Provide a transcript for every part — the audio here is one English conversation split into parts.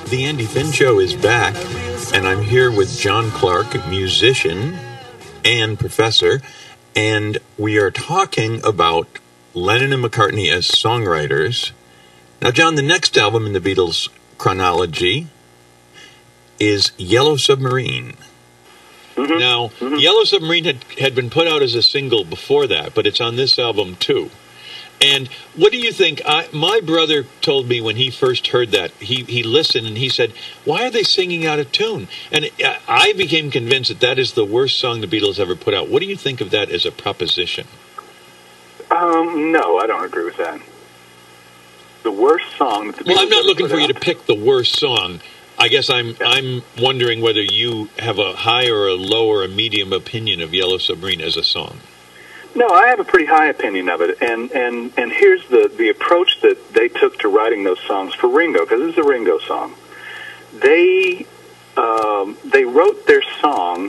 The Andy Finn Show is back, and I'm here with John Clark, musician and professor, and we are talking about Lennon and McCartney as songwriters. Now, John, the next album in the Beatles chronology is Yellow Submarine. Mm-hmm. Now, Yellow Submarine had been put out as a single before that, but it's on this album too. And what do you think? My brother told me when he first heard that, he listened and he said, why are they singing out of tune? And I became convinced that is the worst song the Beatles ever put out. What do you think of that as a proposition? No, I don't agree with that. The worst song that the Beatles Well, I'm not ever looking put for you out. to pick the worst song. I guess I'm wondering whether you have a high or a low or a medium opinion of Yellow Submarine as a song. No, I have a pretty high opinion of it, and here's the approach that they took to writing those songs for Ringo, because this is a Ringo song. They wrote their songs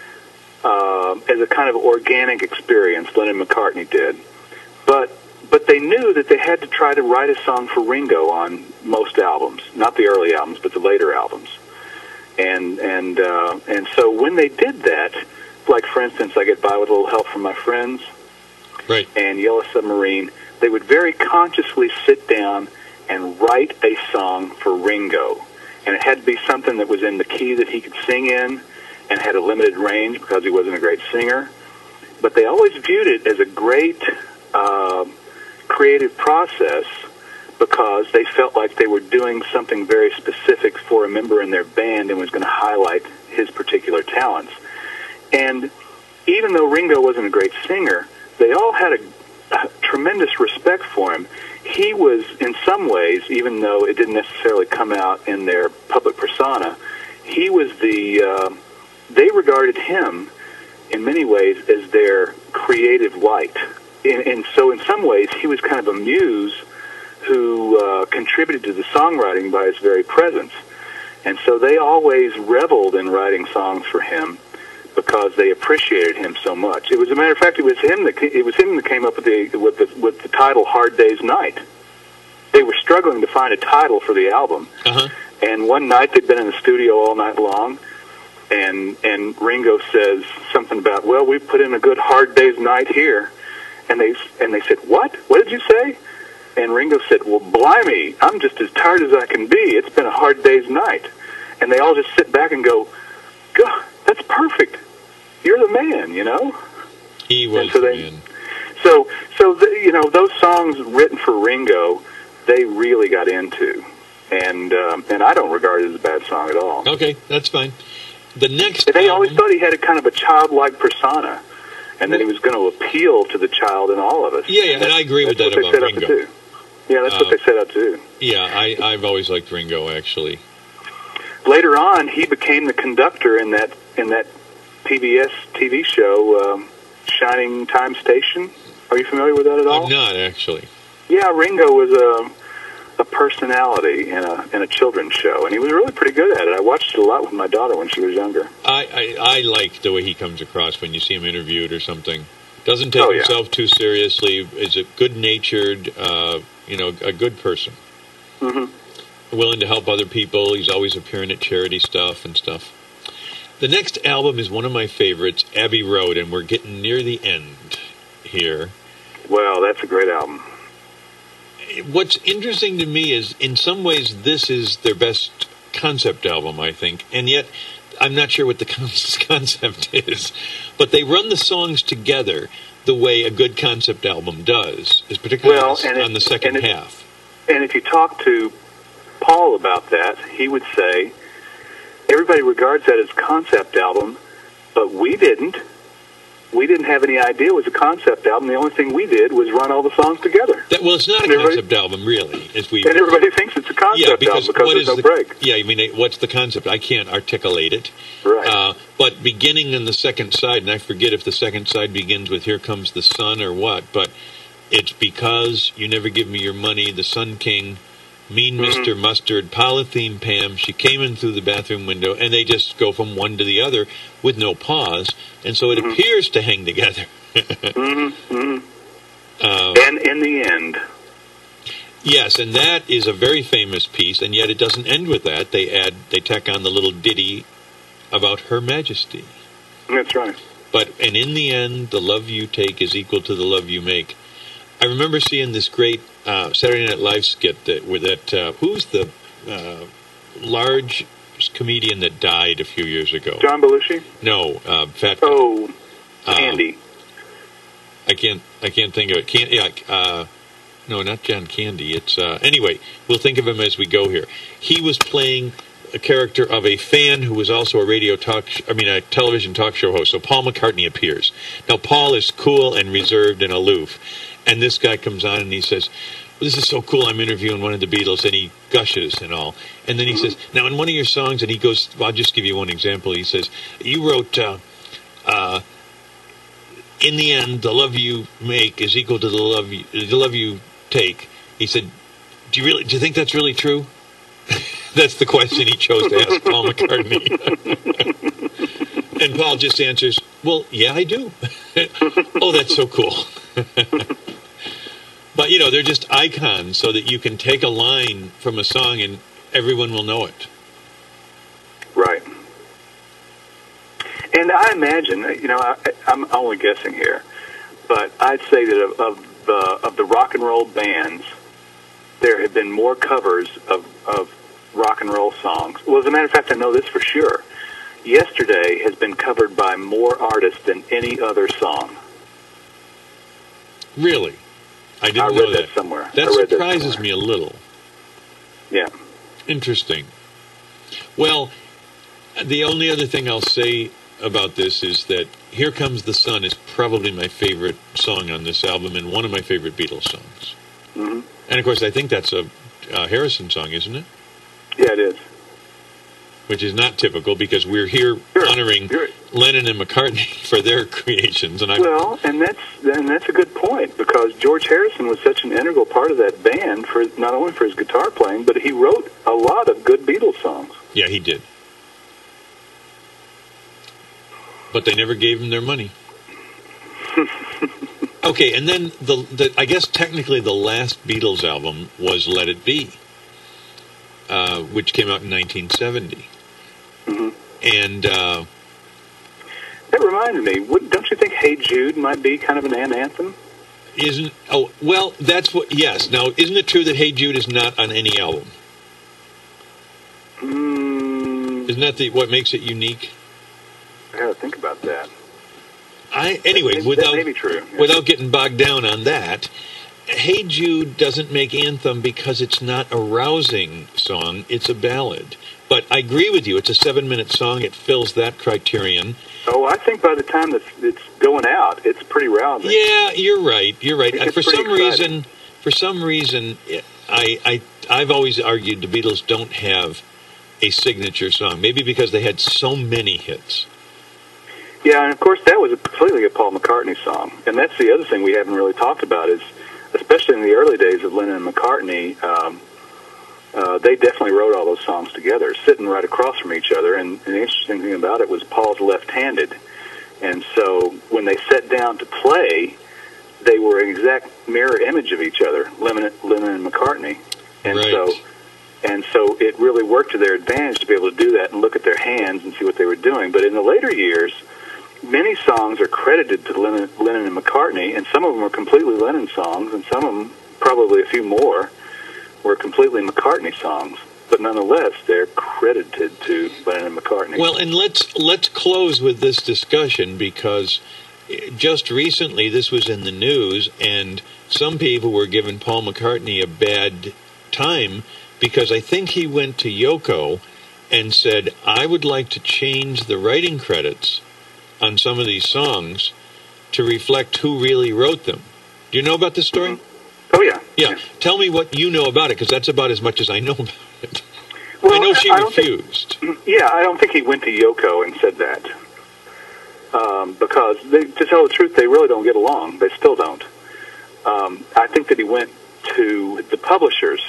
as a kind of organic experience. Lennon and McCartney did, but they knew that they had to try to write a song for Ringo on most albums, not the early albums, but the later albums, and so when they did that. Like, for instance, I Get By With a Little Help from My Friends, right, and Yellow Submarine, they would very consciously sit down and write a song for Ringo. And it had to be something that was in the key that he could sing in and had a limited range because he wasn't a great singer. But they always viewed it as a great creative process because they felt like they were doing something very specific for a member in their band and was going to highlight his particular talents. And even though Ringo wasn't a great singer, they all had a tremendous respect for him. He was, in some ways, even though it didn't necessarily come out in their public persona, he was they regarded him, in many ways, as their creative light. And so in some ways, he was kind of a muse who contributed to the songwriting by his very presence. And so they always reveled in writing songs for him, because they appreciated him so much. It was, a matter of fact, it was him that came up with the title "Hard Day's Night." They were struggling to find a title for the album, and one night they'd been in the studio all night long, and Ringo says something about, "Well, we put in a good hard day's night here," and they said, "What? What did you say?" And Ringo said, "Well, blimey, I'm just as tired as I can be. It's been a hard day's night," and they all just sit back and go, "God, that's perfect. You're the man, you know." He was the man. So those songs written for Ringo, they really got into, and I don't regard it as a bad song at all. Okay, that's fine. The next, they always thought he had a kind of a childlike persona, and that he was going to appeal to the child in all of us. Yeah, and I agree with that about Ringo. Yeah, that's what they set out to do. Yeah, I've always liked Ringo, actually. Later on, he became the conductor in that PBS TV show, Shining Time Station. Are you familiar with that at all? I'm not, actually. Yeah, Ringo was a personality in a children's show, and he was really pretty good at it. I watched it a lot with my daughter when she was younger. I like the way he comes across when you see him interviewed or something. Doesn't take himself too seriously. Is a good-natured, a good person. Mm-hmm. Willing to help other people. He's always appearing at charity stuff and stuff. The next album is one of my favorites, Abbey Road, and we're getting near the end here. Well, that's a great album. What's interesting to me is, in some ways, this is their best concept album, I think, and yet I'm not sure what the concept is. But they run the songs together the way a good concept album does, is particularly on the second half. And if you talk to Paul about that, he would say, everybody regards that as a concept album, but we didn't. We didn't have any idea it was a concept album. The only thing we did was run all the songs together. Well, it's not a concept album, really. And everybody thinks it's a concept album because there's no break. Yeah, I mean, what's the concept? I can't articulate it. Right. But beginning in the second side, and I forget if the second side begins with Here Comes the Sun or what, but it's Because You Never Give Me Your Money, The Sun King, Mean Mr. Mustard, Polythene Pam, She Came In Through the Bathroom Window, and they just go from one to the other with no pause, and so it appears to hang together. And in the end, Yes, and that is a very famous piece, and yet it doesn't end with that. They tack on the little ditty about Her Majesty. That's right. And in the end, the love you take is equal to the love you make. I remember seeing this great Saturday Night Live skit who's the large comedian that died a few years ago? John Belushi? No, fat guy. Oh, Candy. I can't think of it. No, not John Candy. It's anyway. We'll think of him as we go here. He was playing a character of a fan who was also a television talk show host. So Paul McCartney appears. Now Paul is cool and reserved and aloof, and this guy comes on and he says, "This is so cool. I'm interviewing one of the Beatles," and he gushes and all. And then he says, "Now in one of your songs," and he goes, "I'll just give you one example." He says, "You wrote." In the end, the love you make is equal to the love you take. He said, "Do you think that's really true?" That's the question he chose to ask Paul McCartney. And Paul just answers, "Well, yeah, I do." Oh, that's so cool. But, they're just icons so that you can take a line from a song and everyone will know it. Right. And I imagine, I'm only guessing here, but I'd say that of the rock and roll bands, there have been more covers of rock and roll songs. Well, as a matter of fact, I know this for sure. Yesterday has been covered by more artists than any other song. Really? I didn't know that somewhere. That surprises me a little. Yeah. Interesting. Well, the only other thing I'll say about this is that Here Comes the Sun is probably my favorite song on this album and one of my favorite Beatles songs. Mm-hmm. And, of course, I think that's a Harrison song, isn't it? Yeah, it is. Which is not typical because we're here honoring Lennon and McCartney for their creations. And that's a good point because George Harrison was such an integral part of that band for not only for his guitar playing, but he wrote a lot of good Beatles songs. Yeah, he did. But they never gave him their money. Okay, and then I guess technically the last Beatles album was Let It Be, which came out in 1970. Mm-hmm. And that reminds me, don't you think Hey Jude might be kind of an anthem? That's what, yes. Now, isn't it true that Hey Jude is not on any album? Isn't that what makes it unique? I gotta think about that. Without may be true. Yeah. Without getting bogged down on that, Hey Jude doesn't make anthem because it's not a rousing song, it's a ballad. But I agree with you, it's a 7-minute song, it fills that criterion. Oh, I think by the time it's going out, it's pretty rousing. Yeah, you're right. For some reason, I've always argued the Beatles don't have a signature song, maybe because they had so many hits. Yeah, and of course that was completely a Paul McCartney song. And that's the other thing we haven't really talked about is, especially in the early days of Lennon and McCartney, they definitely wrote all those songs together, sitting right across from each other. And the interesting thing about it was Paul's left-handed. And so when they sat down to play, they were an exact mirror image of each other, Lennon and McCartney. And right. So it really worked to their advantage to be able to do that and look at their hands and see what they were doing. But in the later years, many songs are credited to Lennon and McCartney, and some of them are completely Lennon songs, and some of them, probably a few more, were completely McCartney songs. But nonetheless, they're credited to Lennon and McCartney. Well, and let's close with this discussion because just recently this was in the news, and some people were giving Paul McCartney a bad time because I think he went to Yoko and said, I would like to change the writing credits on some of these songs to reflect who really wrote them. Do you know about this story? Mm-hmm. Oh, yeah. Yeah. Tell me what you know about it, because that's about as much as I know about it. Well, I know she refused. I don't think he went to Yoko and said that. Because, to tell the truth, they really don't get along. They still don't. I think that he went to the publishers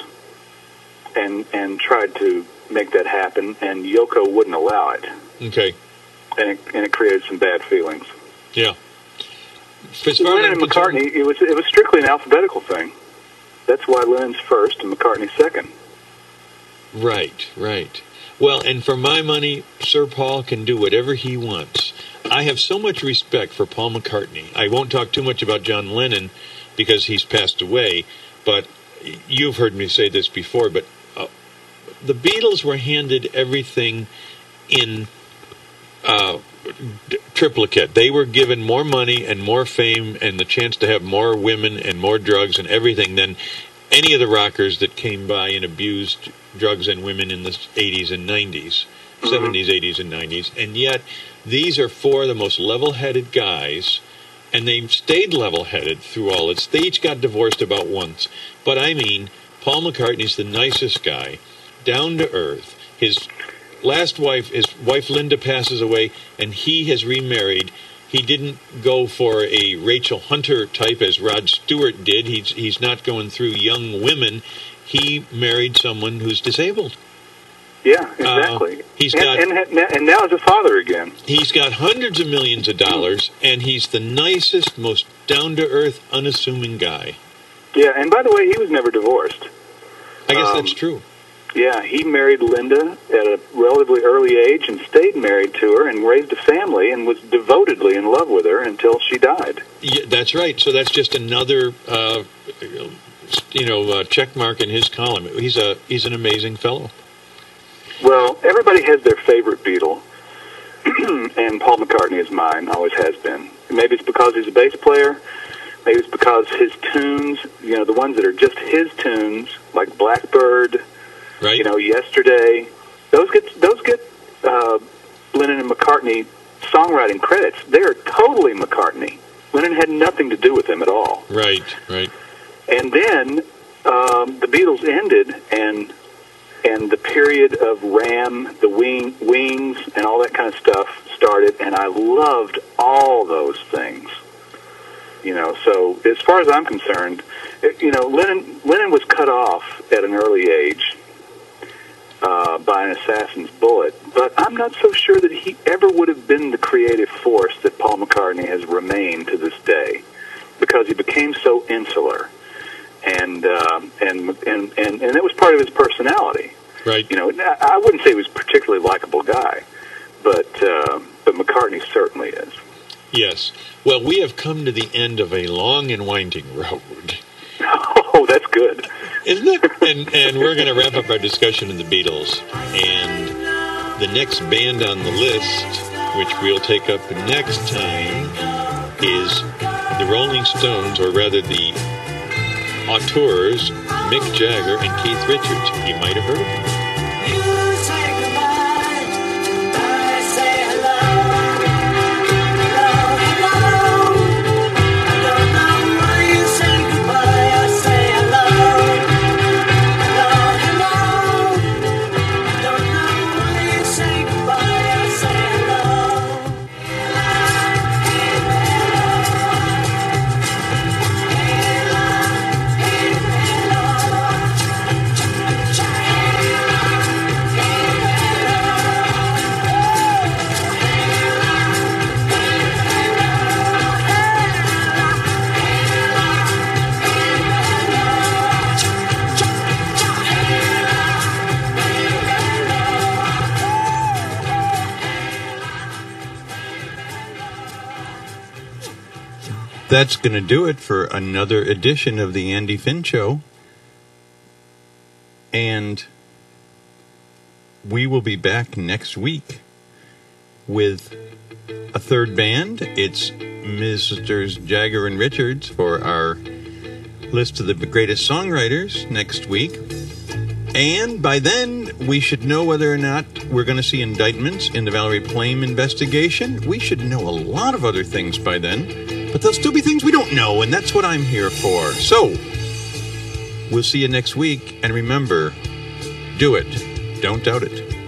and tried to make that happen, and Yoko wouldn't allow it. Okay. And it created some bad feelings. Yeah. Lennon and McCartney, it was strictly an alphabetical thing. That's why Lennon's first and McCartney's second. Right, right. Well, and for my money, Sir Paul can do whatever he wants. I have so much respect for Paul McCartney. I won't talk too much about John Lennon because he's passed away, but you've heard me say this before, but the Beatles were handed everything in triplicate. They were given more money and more fame and the chance to have more women and more drugs and everything than any of the rockers that came by and abused drugs and women in the 80s and 90s, 70s, 80s, and 90s. And yet, these are four of the most level-headed guys, and they stayed level-headed through all this. They each got divorced about once. But I mean, Paul McCartney's the nicest guy, down to earth. His wife Linda passes away, and he has remarried. He didn't go for a Rachel Hunter type as Rod Stewart did. He's not going through young women. He married someone who's disabled. Yeah, exactly. And now he's a father again. He's got hundreds of millions of dollars, and he's the nicest, most down-to-earth, unassuming guy. Yeah, and by the way, he was never divorced. I guess that's true. Yeah, he married Linda at a relatively early age and stayed married to her and raised a family and was devotedly in love with her until she died. Yeah, that's right. So that's just another, check mark in his column. He's an amazing fellow. Well, everybody has their favorite Beatle, and Paul McCartney is mine, always has been. Maybe it's because he's a bass player. Maybe it's because his tunes, the ones that are just his tunes, like Blackbird, right. Yesterday, those get Lennon and McCartney songwriting credits. They're totally McCartney. Lennon had nothing to do with them at all. Right, right. And then the Beatles ended, and the period of Ram, the Wings, and all that kind of stuff started, and I loved all those things. So as far as I'm concerned, Lennon was cut off at an early age by an assassin's bullet, but I'm not so sure that he ever would have been the creative force that Paul McCartney has remained to this day, because he became so insular, and that was part of his personality. Right. I wouldn't say he was a particularly likable guy, but McCartney certainly is. Yes. Well, we have come to the end of a long and winding road. Oh, that's good. Isn't it? And we're going to wrap up our discussion of the Beatles. And the next band on the list, which we'll take up next time, is the Rolling Stones, or rather the auteurs, Mick Jagger and Keith Richards. You might have heard of them. That's going to do it for another edition of the Andy Finn Show. And we will be back next week with a third band. It's Mrs. Jagger and Richards for our list of the greatest songwriters next week. And by then, we should know whether or not we're going to see indictments in the Valerie Plame investigation. We should know a lot of other things by then. But there'll still be things we don't know, and that's what I'm here for. So, we'll see you next week. And remember, do it. Don't doubt it.